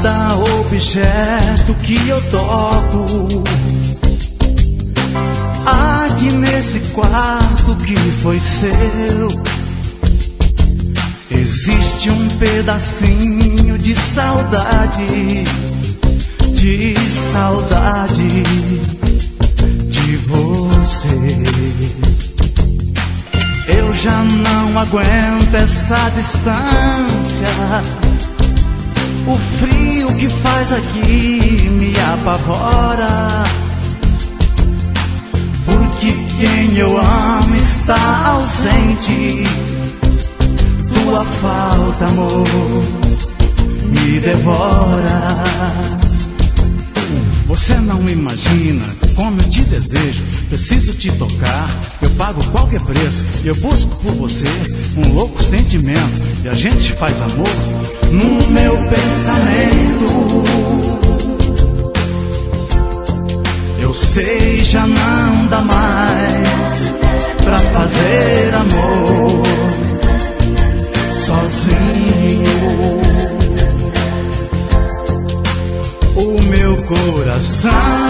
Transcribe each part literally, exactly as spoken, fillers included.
cada objeto que eu toco. Aqui nesse quarto que foi seu, existe um pedacinho de saudade, de saudade de você. Eu já não aguento essa distância, o frio que faz aqui me apavora, porque quem eu amo está ausente. Tua falta, amor, me devora. Você não imagina como eu te desejo. Preciso te tocar, eu pago qualquer preço. Eu busco por você um louco sentimento, e a gente faz amor no meu pensamento. Eu sei, já não dá mais pra fazer amor sozinho. O meu coração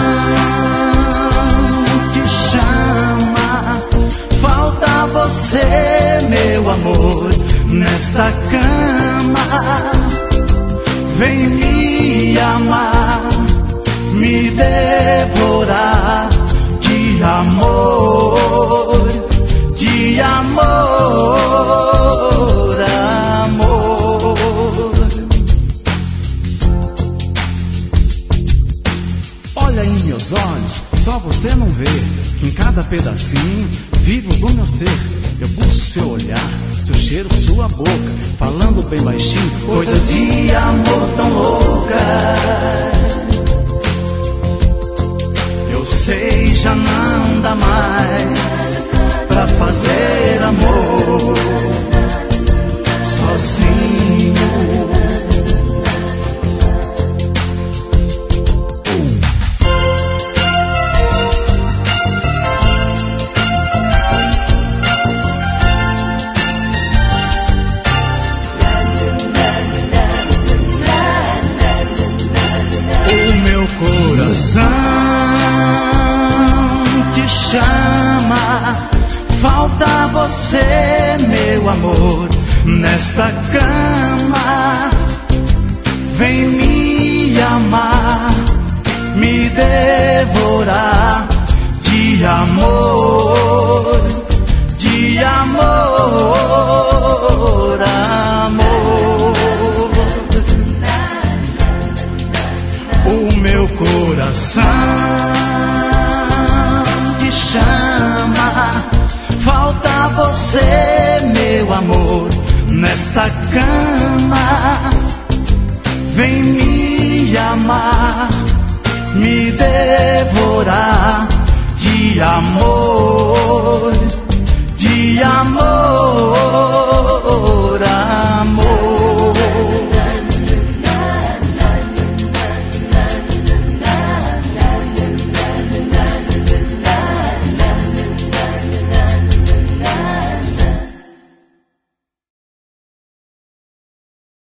te chama, falta você, meu amor, nesta cama. Vem me amar, me devorar de amor, de amor, amor. Olha em meus olhos, só você não vê que em cada pedacinho vivo do meu ser. Eu busco seu olhar, seu cheiro, sua boca, falando bem baixinho coisas de amor tão loucas. Eu sei, já não dá mais pra fazer amor sozinho. O meu coração te chama, falta você, meu amor, nesta cama. Vem me amar, me devorar de amor, de amor, amor. O meu coração te chama, falta você, meu amor, nesta cama. Vem me amar, me devorar de amor, de amor.